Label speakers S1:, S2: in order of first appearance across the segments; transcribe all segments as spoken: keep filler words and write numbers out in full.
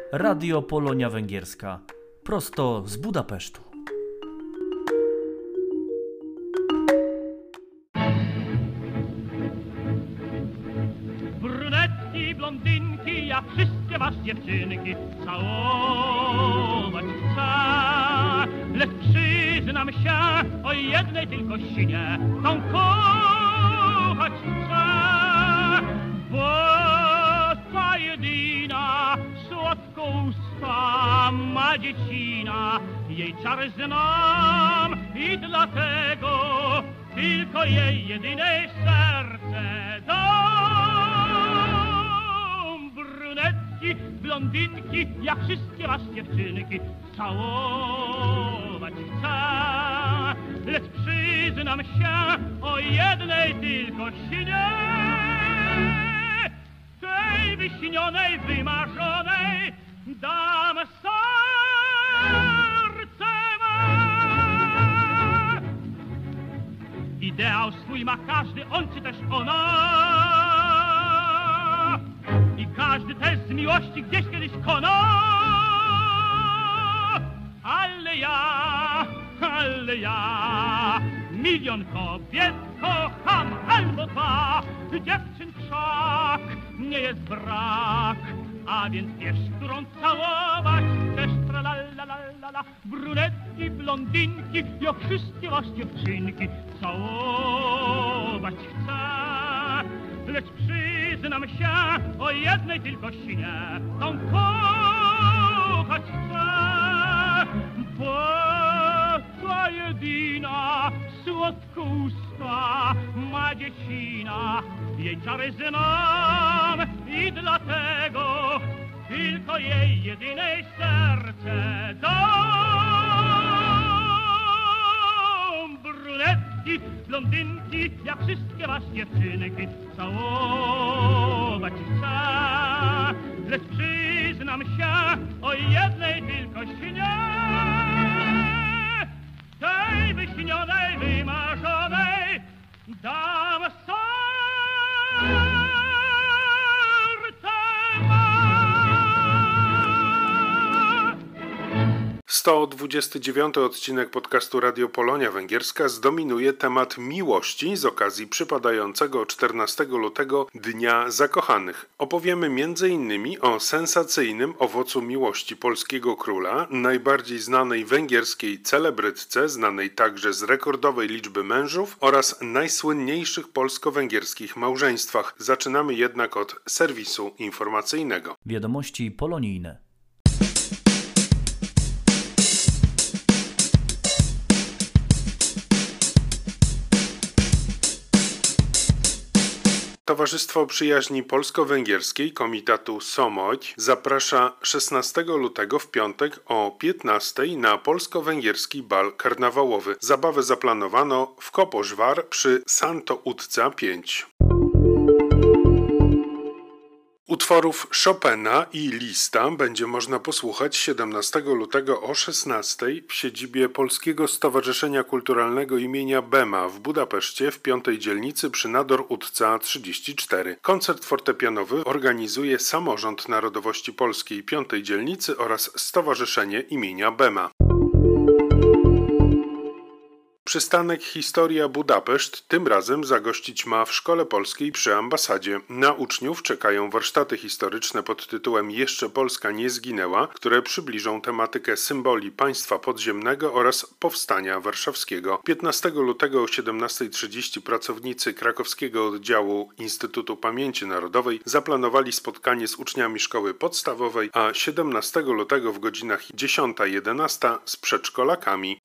S1: Radio Polonia Węgierska. Prosto z Budapesztu.
S2: Brunetki, blondynki, ja wszystkie was dziewczynki całować chcę. Lecz przyznam się, o jednej tylko sinie tą kochać chcę. Bo ta jedyna słodko usta ma dziecina, jej czary znam i dlatego tylko jej jedyne serce dam. Brunetki, blondynki, jak wszystkie was dziewczynki całować chcę. Lecz przyznam się o jednej tylko sinie, tej wyśnionej, wymarzonej dam serce me. Ideał swój ma każdy, on czy też ona, i każdy też z miłości gdzieś kiedyś kona. Ale ja, ale ja milion kobiet kocham, albo dwa. Dziewczyn wszak nie jest brak, a więc wiesz, którą całować chcesz. Tra la la la la la. Brunetki, blondynki, ja wszystkie was dziewczynki całować chcę. Lecz przyznam się o jednej tylko sinie, tą kochać chcę. Bo ta jedyna słodko usta ma dziecina, jej czary znam i dlatego tylko jej jedynej serce dam. Brunetki, blondynki, jak wszystkie was dziewczynki całować chcę. Lecz przyznam się o jednej tylko sinie, tej wyśnionej, wymarzonej dam serce me.
S3: sto dwudziesty dziewiąty odcinek podcastu Radio Polonia Węgierska zdominuje temat miłości z okazji przypadającego czternastego lutego Dnia Zakochanych. Opowiemy między innymi o sensacyjnym owocu miłości polskiego króla, najbardziej znanej węgierskiej celebrytce, znanej także z rekordowej liczby mężów, oraz najsłynniejszych polsko-węgierskich małżeństwach. Zaczynamy jednak od serwisu informacyjnego.
S1: Wiadomości polonijne.
S3: Towarzystwo Przyjaźni Polsko-Węgierskiej Komitatu Somogy zaprasza szesnastego lutego w piątek o piętnastej na polsko-węgierski bal karnawałowy. Zabawę zaplanowano w Kaposvár przy Santo Utca pięć. Utworów Chopina i Lista będzie można posłuchać siedemnastego lutego o szesnastej w siedzibie Polskiego Stowarzyszenia Kulturalnego imienia Bema w Budapeszcie w piątej dzielnicy przy Nador Utca trzydzieści cztery. Koncert fortepianowy organizuje Samorząd Narodowości Polskiej piątej dzielnicy oraz Stowarzyszenie imienia Bema. Przystanek Historia Budapeszt tym razem zagościć ma w Szkole Polskiej przy ambasadzie. Na uczniów czekają warsztaty historyczne pod tytułem Jeszcze Polska nie zginęła, które przybliżą tematykę symboli państwa podziemnego oraz powstania warszawskiego. piętnastego lutego o siedemnastej trzydzieści pracownicy krakowskiego oddziału Instytutu Pamięci Narodowej zaplanowali spotkanie z uczniami szkoły podstawowej, a siedemnastego lutego w godzinach dziesiąta jedenasta z przedszkolakami.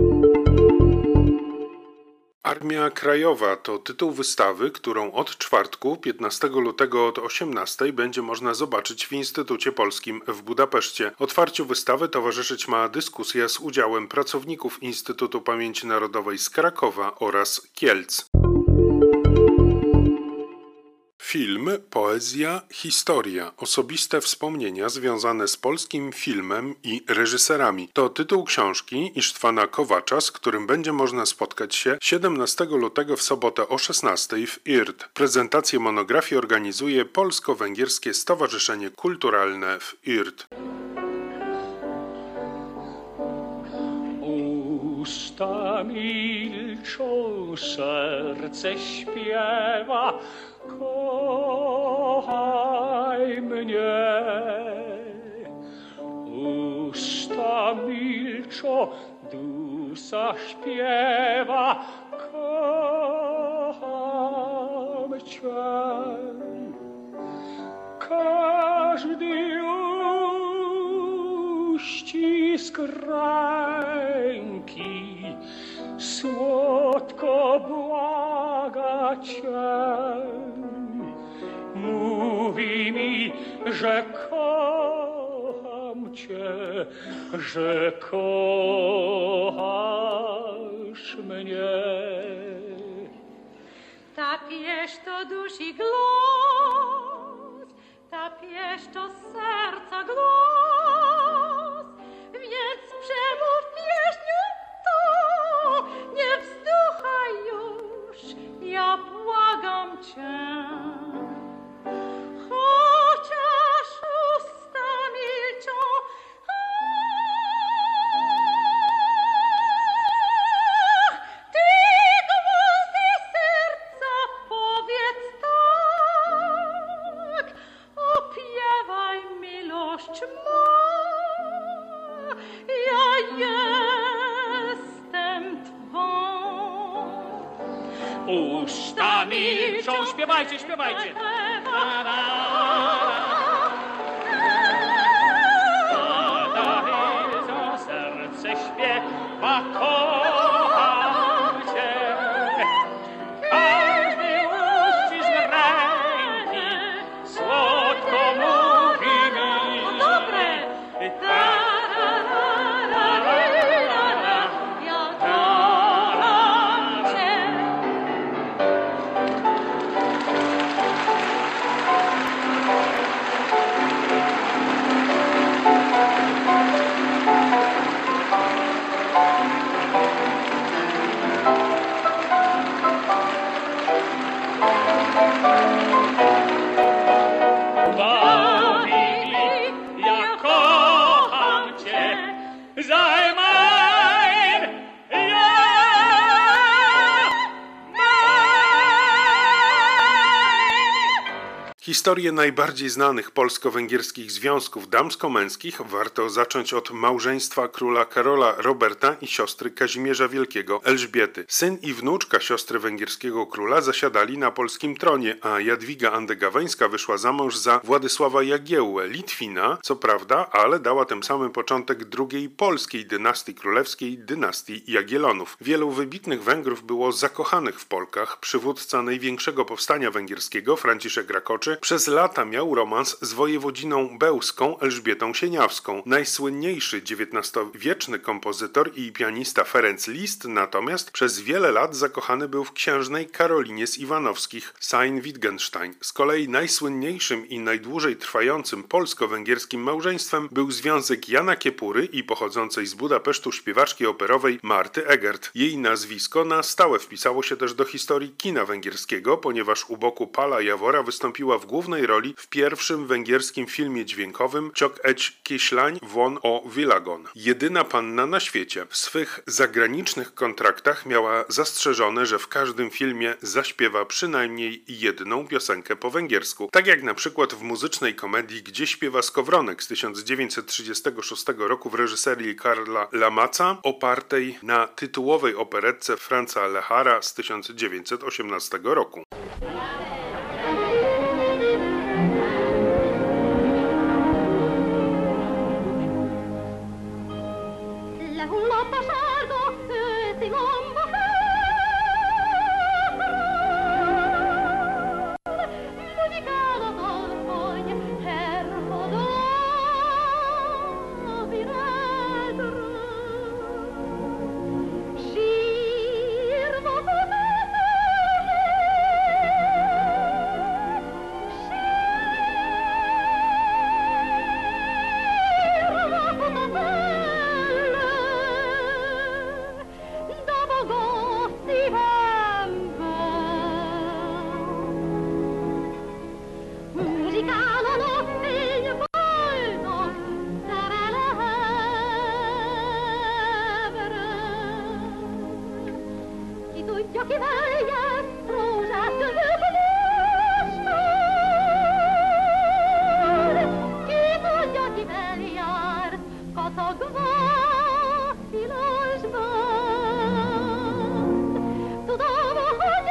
S3: Armia Krajowa to tytuł wystawy, którą od czwartku, piętnastego lutego od osiemnastej będzie można zobaczyć w Instytucie Polskim w Budapeszcie. Otwarciu wystawy towarzyszyć ma dyskusja z udziałem pracowników Instytutu Pamięci Narodowej z Krakowa oraz Kielc. Film, poezja, historia. Osobiste wspomnienia związane z polskim filmem i reżyserami. To tytuł książki Isztwana Kowacza, z którym będzie można spotkać się siedemnastego lutego w sobotę o szesnastej w I R T. Prezentację monografii organizuje Polsko-Węgierskie Stowarzyszenie Kulturalne w I R T.
S4: Usta milczą, serce śpiewa, kochaj mnie. Usta milczą, dusza śpiewa, kocham cię. Każdy uścisk ręki słodko błaga cię. Mówi mi, że kocham cię, że kochasz mnie.
S5: Ta pieśń to dusi głos, ta pieśń to serca głos, więc przemów pieśnią to, nie wzdychaj już, ja błagam cię. Chociaż usta milczą, ach, ty głosy serca powiedz tak, opiewaj miłość ma, ja jestem twą.
S4: Usta milczą, śpiewajcie, śpiewajcie. Serce śpiewa, kocham cię. Każdy uścisk ręki słodko mówi mi.
S5: Dobre! Ja kocham cię.
S4: Mówi mi, ja kocham cię. Sei mein, ja mein.
S3: Historię najbardziej znanych polsko-węgierskich związków damsko-męskich warto zacząć od małżeństwa króla Karola Roberta i siostry Kazimierza Wielkiego, Elżbiety. Syn i wnuczka siostry węgierskiego króla zasiadali na polskim tronie, a Jadwiga Andegaweńska wyszła za mąż za Władysława Jagiełłę, Litwina, co prawda, ale dała tym samym początek drugiej polskiej dynastii królewskiej, dynastii Jagiellonów. Wielu wybitnych Węgrów było zakochanych w Polkach. Przywódca największego powstania węgierskiego, Franciszek Rakoczy, przez lata miał romans z wojewodziną bełską Elżbietą Sieniawską. Najsłynniejszy dziewiętnastowieczny kompozytor i pianista Ferenc Liszt natomiast przez wiele lat zakochany był w księżnej Karolinie z Iwanowskich, Sayn-Wittgenstein. Z kolei najsłynniejszym i najdłużej trwającym polsko-węgierskim małżeństwem był związek Jana Kiepury i pochodzącej z Budapesztu śpiewaczki operowej Marty Egert. Jej nazwisko na stałe wpisało się też do historii kina węgierskiego, ponieważ u boku Pala Jawora wystąpiła w głównej roli w pierwszym węgierskim filmie dźwiękowym Csak egy kislány von o világon. Jedyna panna na świecie. W swych zagranicznych kontraktach miała zastrzeżone, że w każdym filmie zaśpiewa przynajmniej jedną piosenkę po węgiersku. Tak jak na przykład w muzycznej komedii Gdzie śpiewa Skowronek z tysiąc dziewięćset trzydziestego szóstego roku w reżyserii Karla Lamaca, opartej na tytułowej operetce Franza Lehara z tysiąc dziewięćset osiemnastego roku.
S5: si calano e il volto tra le labbra. Chi tu gli occhi vai a frusato del blusco, chi tu gli occhi vegliar, coto guasti lo sband. Tu dopo ogni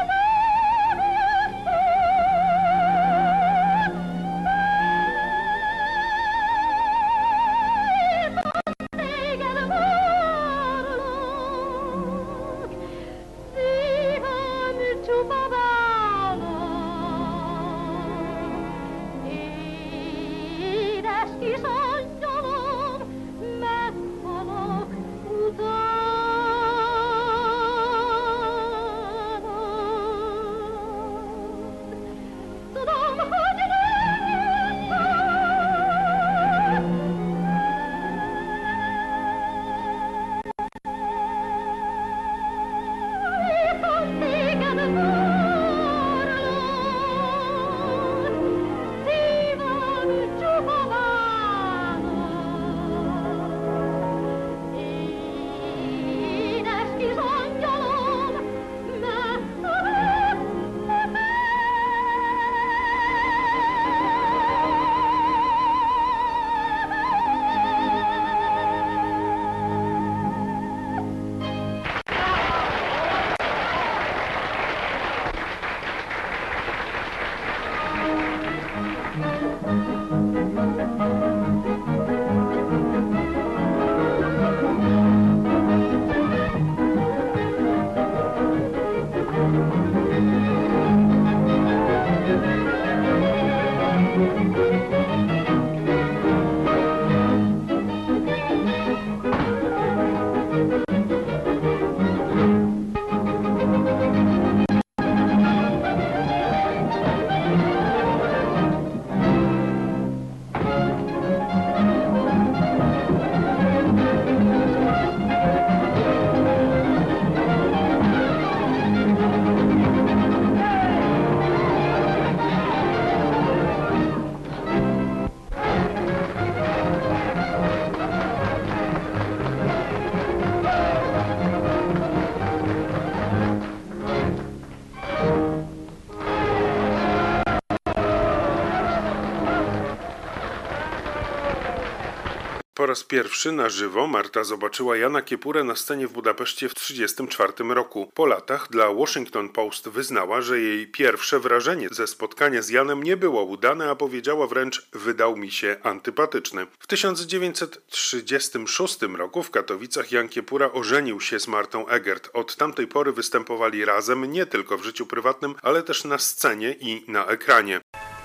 S3: Po raz pierwszy na żywo Marta zobaczyła Jana Kiepurę na scenie w Budapeszcie w tysiąc dziewięćset trzydziestym czwartym roku. Po latach dla Washington Post wyznała, że jej pierwsze wrażenie ze spotkania z Janem nie było udane, a powiedziała wręcz: wydał mi się antypatyczny. W tysiąc dziewięćset trzydziestym szóstym roku w Katowicach Jan Kiepura ożenił się z Martą Egert. Od tamtej pory występowali razem nie tylko w życiu prywatnym, ale też na scenie i na ekranie.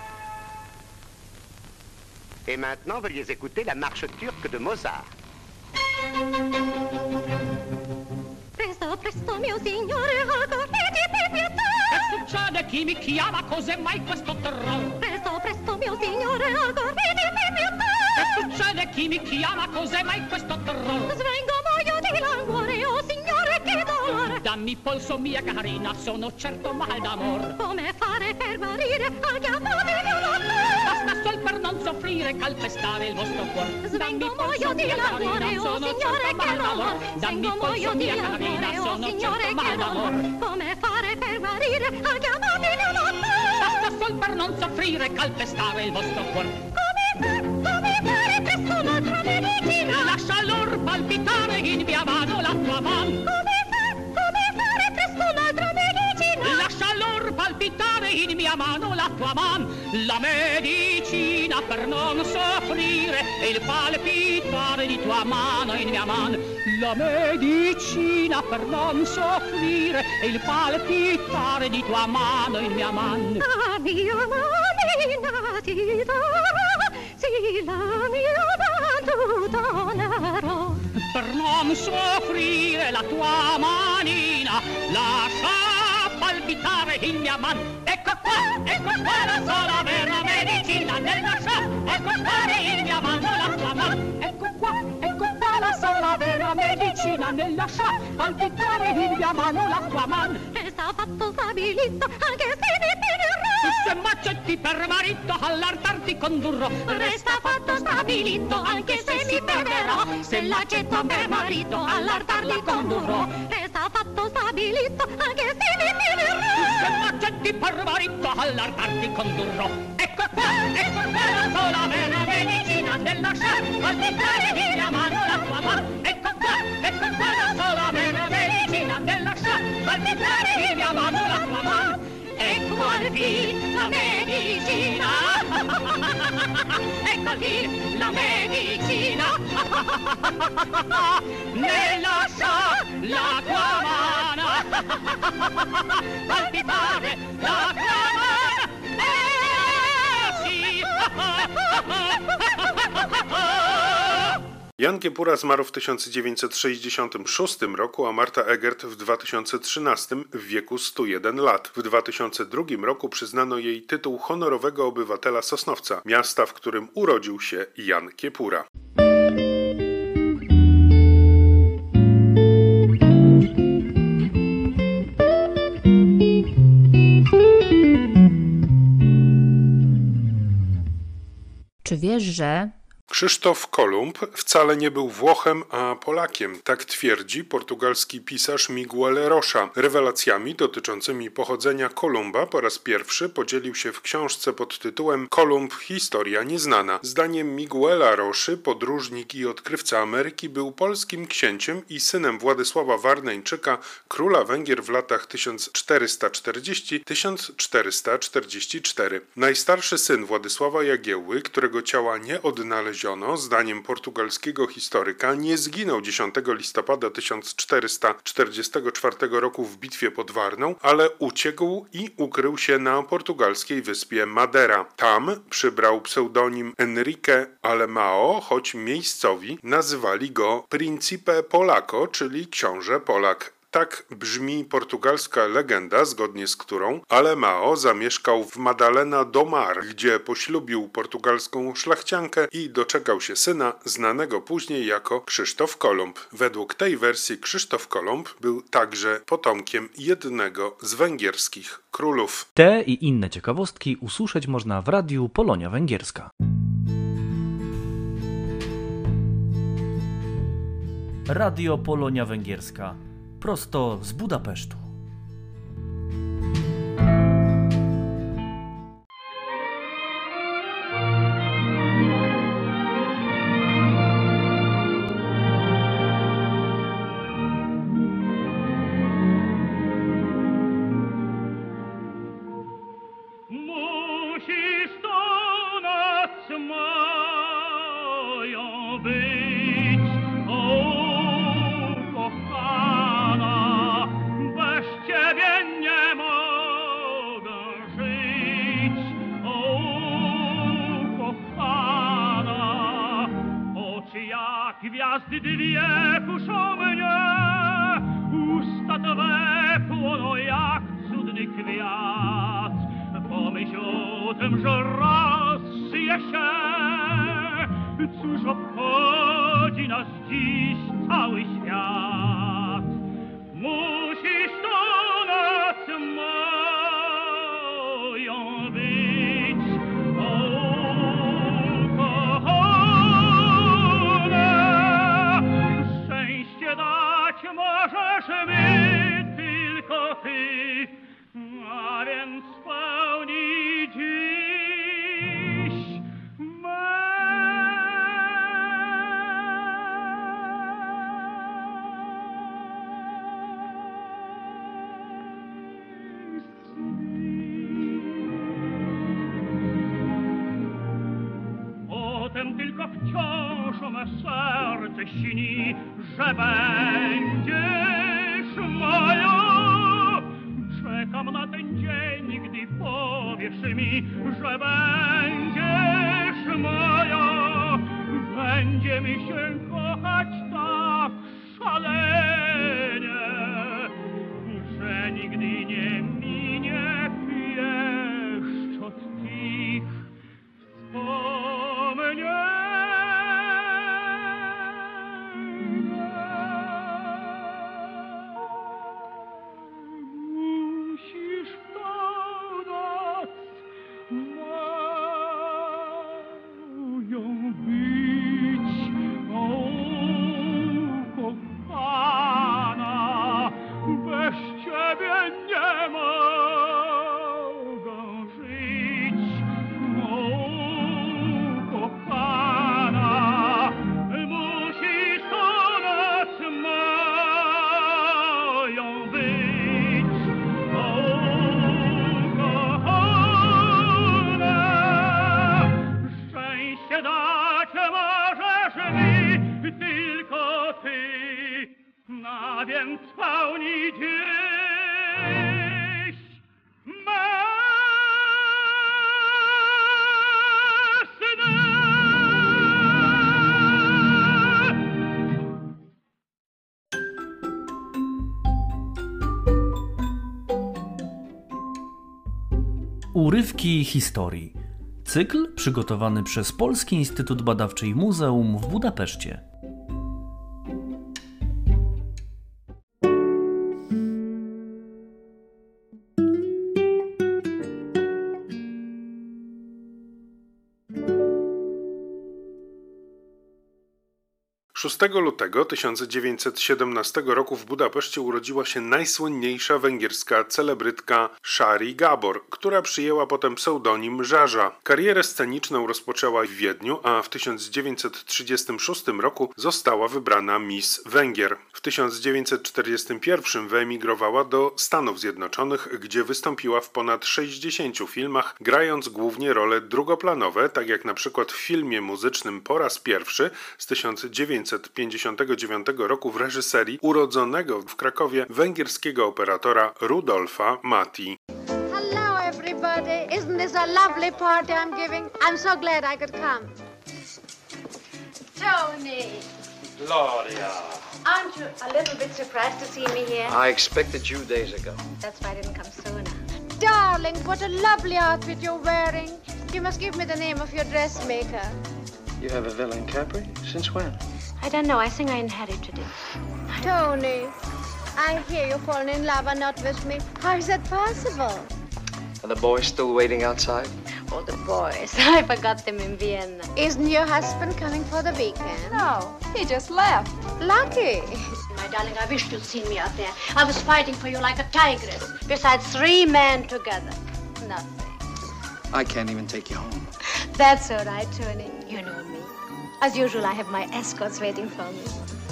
S6: Et maintenant, veuillez écouter la marche turque de Mozart.
S5: Presto, presto, mio signore, accorrete pietà.
S4: Che succede? Chi mi chiama? Cos'è mai questo terrore?
S5: Presto, presto, mio signore, accorrete pietà.
S4: Che succede? Chi mi chiama? Cos'è mai questo terrore?
S5: Svengo muoio di languore, oh signore, che dolore.
S4: Dammi polso, mia carina, sono certo mal d'amor.
S5: Come fare per guarire al chiamate mio nonno?
S4: Basta sol per non soffrire, calpestare il vostro cuore.
S5: Svengo muoio di languore, oh signore, che dolore. Svengo muoio di languore, oh signore, che dolore. Come fare per guarire al chiamate mio nonno?
S4: Basta sol per non soffrire, calpestare il vostro cuore.
S5: Come fare, come fare presto un'altra medicina?
S4: Lascia l'or palpitare in mia mano la tua mano.
S5: Come fare, come fare presto un'altra medicina?
S4: Lascia l'or palpitare in mia mano la tua mano. La medicina per non soffrire e il palpitare di tua mano in mia mano. La medicina per non soffrire e il palpitare di tua mano in mia mano.
S5: La mia manina ti darò, sì, la mia mano donerò.
S4: Per non soffrire la tua manina, lascia palpitare in mia mano. Ecco qua, ecco qua la sola vera medicina nella scià. Ecco qua in mia mano la tua mano. Ecco qua, ecco qua la sola vera medicina nella scià. Palpitare in mia mano la tua mano.
S5: Resta fatto stabilito, anche se ne finirà.
S4: Se m'accetti per marito all'altar ti condurrò.
S5: Resta fatto stabilito, anche se mi perderò. Se l'accetto per marito, all'altar li condurrò. Resta fatto stabilito, anche se mi perderò.
S4: Se m'accetti per marito all'altar ti condurrò. Ecco qua, ecco qua la sola vera medicina del lasciar palpitare di mia mano la tua mano. Ecco qua, ecco qua la sola vera medicina del lasciar palpitare di mia mano la tua mano. Ecco al fin la medicina, ecco al fin la medicina, ne lascia la tua mano, palpitare la tua mano, eh sì.
S3: Jan Kiepura zmarł w tysiąc dziewięćset sześćdziesiątym szóstym roku, a Marta Egert w dwa tysiące trzynastym w wieku stu jeden lat. W dwa tysiące drugim roku przyznano jej tytuł honorowego obywatela Sosnowca, miasta, w którym urodził się Jan Kiepura.
S7: Czy wiesz, że...
S3: Krzysztof Kolumb wcale nie był Włochem, a Polakiem. Tak twierdzi portugalski pisarz Miguel Rocha. Rewelacjami dotyczącymi pochodzenia Kolumba po raz pierwszy podzielił się w książce pod tytułem Kolumb – historia nieznana. Zdaniem Miguela Rochy podróżnik i odkrywca Ameryki był polskim księciem i synem Władysława Warneńczyka, króla Węgier w latach tysiąc czterysta czterdziesty do tysiąc czterysta czterdziestego czwartego. Najstarszy syn Władysława Jagiełły, którego ciała nie odnaleziono, zdaniem portugalskiego historyka, nie zginął dziesiątego listopada tysiąc czterysta czterdziestego czwartego roku w bitwie pod Warną, ale uciekł i ukrył się na portugalskiej wyspie Madeira. Tam przybrał pseudonim Enrique Alemão, choć miejscowi nazywali go Príncipe Polaco, czyli książę Polak. Tak brzmi portugalska legenda, zgodnie z którą Alemão zamieszkał w Madalena do Mar, gdzie poślubił portugalską szlachciankę i doczekał się syna, znanego później jako Krzysztof Kolumb. Według tej wersji Krzysztof Kolumb był także potomkiem jednego z węgierskich królów.
S1: Te i inne ciekawostki usłyszeć można w radiu Polonia Węgierska. Radio Polonia Węgierska. Prosto z Budapesztu.
S2: Musisz do nas moją być, o kochana, bez ciebie nie mogę żyć, o kochana. Oczy jak gwiazdy dwie kuszą mnie, usta twe płoną jak cudny kwiat. Pomyśl o tym, że raz żyje się, cóż obchodzi nas dziś cały świat. Musisz do nas moją być, o kochana. Szczęście dać możesz mi tylko ty, a więc spełnij dziś Potem tylko wciąż me serce śni, że będziesz moją. Czekam na ten dzień, gdy powiesz mi, że będziesz moją. Będziemy się kochać tak szalenie, że nigdy nie minie pieszczot tych wspomnień. gdzieś masne.
S1: Urywki historii. Cykl przygotowany przez Polski Instytut Badawczy i Muzeum w Budapeszcie.
S3: szóstego lutego tysiąc dziewięćset siedemnastego roku w Budapeszcie urodziła się najsłynniejsza węgierska celebrytka Sári Gábor, która przyjęła potem pseudonim Zsazsa. Karierę sceniczną rozpoczęła w Wiedniu, a w tysiąc dziewięćset trzydziestym szóstym roku została wybrana Miss Węgier. W tysiąc dziewięćset czterdziestym pierwszym wyemigrowała do Stanów Zjednoczonych, gdzie wystąpiła w ponad sześćdziesięciu filmach, grając głównie role drugoplanowe, tak jak na przykład w filmie muzycznym Po raz pierwszy z tysiąc dziewięćset pięćdziesiątego dziewiątego roku w reżyserii urodzonego w Krakowie węgierskiego operatora Rudolfa Mati.
S8: Hello everybody, isn't this a lovely party I'm giving? I'm so glad I could come. Tony!
S9: Gloria!
S8: Aren't you a little bit surprised to see me here?
S9: I expected you days ago.
S8: That's why I didn't come sooner. Darling, what a lovely outfit you're wearing. You must give me the name of your dressmaker.
S9: You have a villa in Capri? Since when?
S8: I don't know, I think I inherited it. Tony, I hear you've fallen in love and not with me. How is that possible?
S9: Are the boys still waiting outside?
S8: Oh, the boys. I forgot them in Vienna. Isn't your husband coming for the weekend?
S10: No, he just left.
S8: Lucky. My darling, I wish you'd seen me out there. I was fighting for you like a tigress. Besides three men together. Nothing.
S9: I can't even take you home.
S8: That's all right, Tony. You know me. As usual, I have my escorts waiting for me.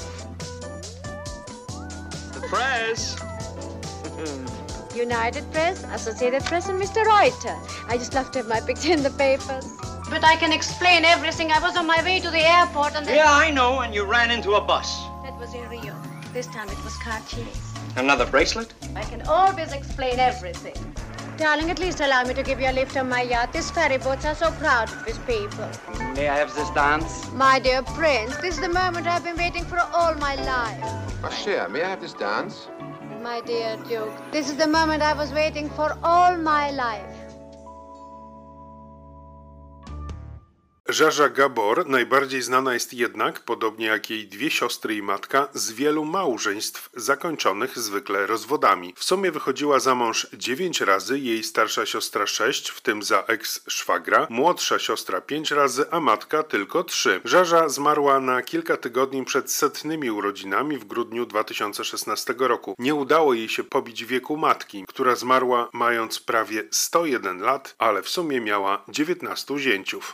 S9: The press!
S8: United Press, Associated Press, and Mister Reuter. I just love to have my picture in the papers. But I can explain everything. I was on my way to the airport and then...
S9: Yeah, I know, and you ran into a bus.
S8: That was in Rio. This time it was Cartier's.
S9: Another bracelet?
S8: I can always explain everything. Darling, at least allow me to give you a lift on my yacht. These ferry boats are so crowded with people.
S9: May I have this dance?
S8: My dear Prince, this is the moment I've been waiting for all my life.
S11: Marcia, may I have this dance?
S8: My dear Duke, this is the moment I was waiting for all my life.
S3: Zsazsa Gábor najbardziej znana jest jednak, podobnie jak jej dwie siostry i matka, z wielu małżeństw zakończonych zwykle rozwodami. W sumie wychodziła za mąż dziewięć razy, jej starsza siostra sześć, w tym za eks-szwagra, młodsza siostra pięć razy, a matka tylko trzy. Zsazsa zmarła na kilka tygodni przed setnymi urodzinami w grudniu dwa tysiące szesnastego roku. Nie udało jej się pobić wieku matki, która zmarła mając prawie sto jeden lat, ale w sumie miała dziewiętnastu zięciów.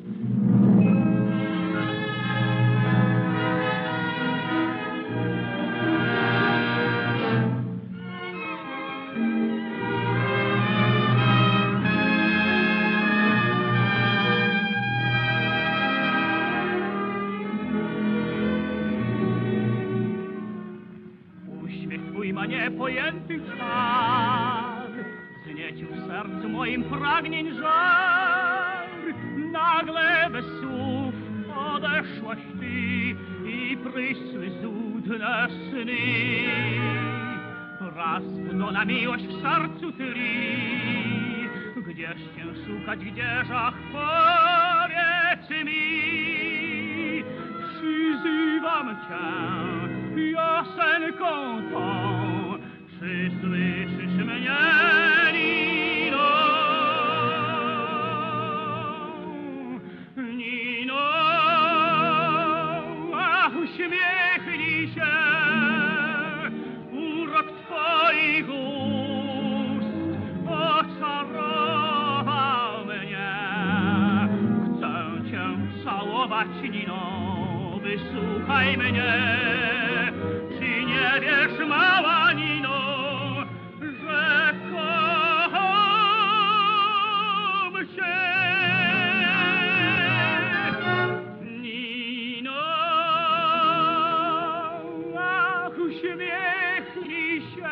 S2: Ma niepojęty czar, zniecił w sercu moim pragnień żar. Nagle bez słów odeszłaś ty i prysły złudne sny. Raz na miłość w sercu tli, gdzież cię szukać, gdzież, ach, powiedz mi. Przyzywam cię piosenką tą, czy słyszysz mnie, Nino? Nino, ach, uśmiechnij się, urok twoich ust oczarował mnie. Chcę cię całować, Nino, wysłuchaj mnie. Czy nie wiesz, mała Nino, że kocham cię? Nino, ach, uśmiechnij się,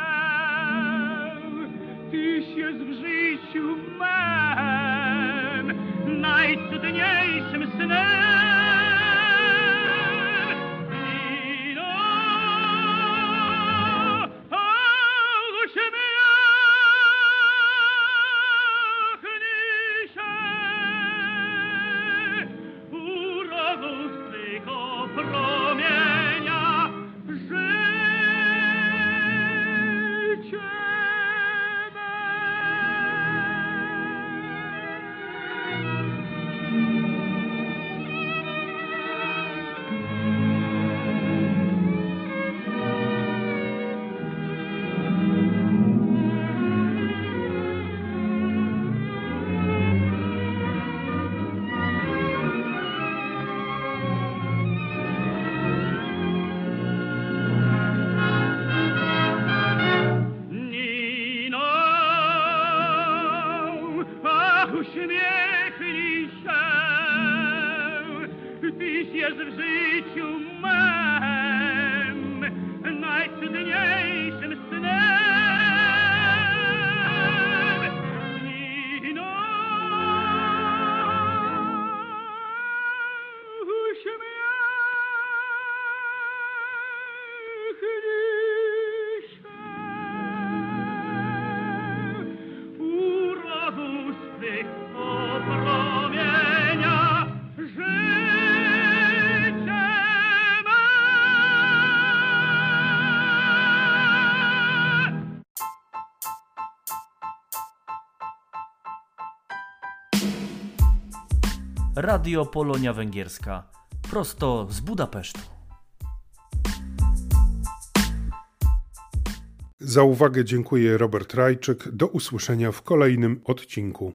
S2: Uśmiechnij się, tyś jest w życiu mem najcudniejszym snem. Nino, uśmiechnij się, urodu swych promienia życie me.
S1: Radio Polonia Węgierska, prosto z Budapesztu.
S3: Za uwagę dziękuję Robert Rajczyk. Do usłyszenia w kolejnym odcinku.